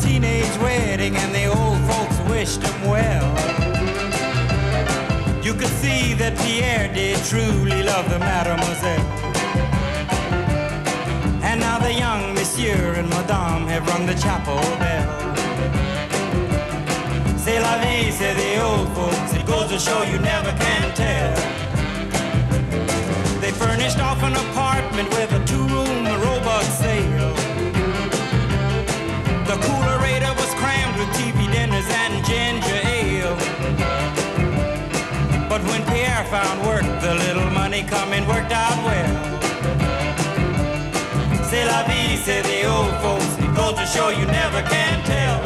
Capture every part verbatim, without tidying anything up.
teenage wedding and the old folks wished him well. You could see that Pierre did truly love the mademoiselle. And now the young monsieur and madame have rung the chapel bell. C'est la vie, say the old folks, it goes to show you never can tell. They furnished off an apartment with a two-room robot sale. The coolerator was crammed with T V dinners and ginger ale. But when Pierre found work, the little money coming worked out well. C'est la vie, say the old folks, it goes to show you never can tell.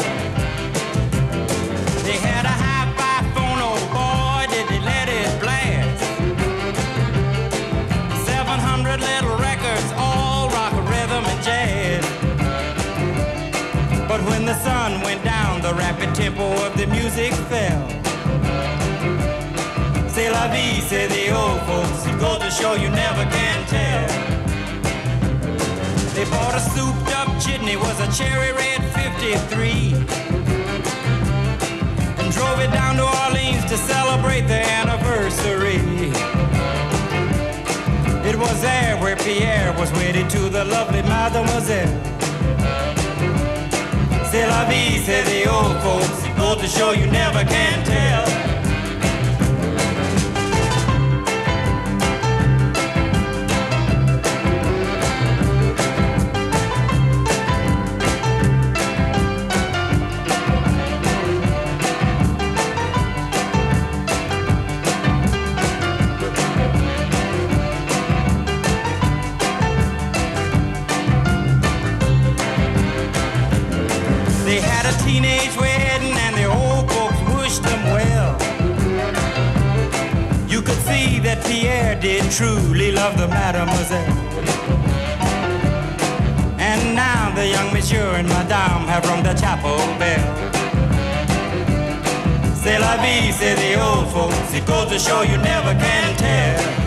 They had a hi-fi phone, oh boy, did they let it blast. seven hundred little records, all rock, rhythm, and jazz. But when the sun went down, the rapid tempo of the music fell. C'est la vie, say the old folks, it goes to show you never can tell. They bought a souped-up jitney, was a cherry red fifty-three, and drove it down to Orleans to celebrate their anniversary. It was there where Pierre was wedded to the lovely mademoiselle. C'est la vie, say the old folks, it goes to show you never can tell. They had a teenage wedding and the old folks wished them well. You could see that Pierre did truly love the mademoiselle. And now the young monsieur and madame have rung the chapel bell. C'est la vie, say the old folks, it goes to show you never can tell.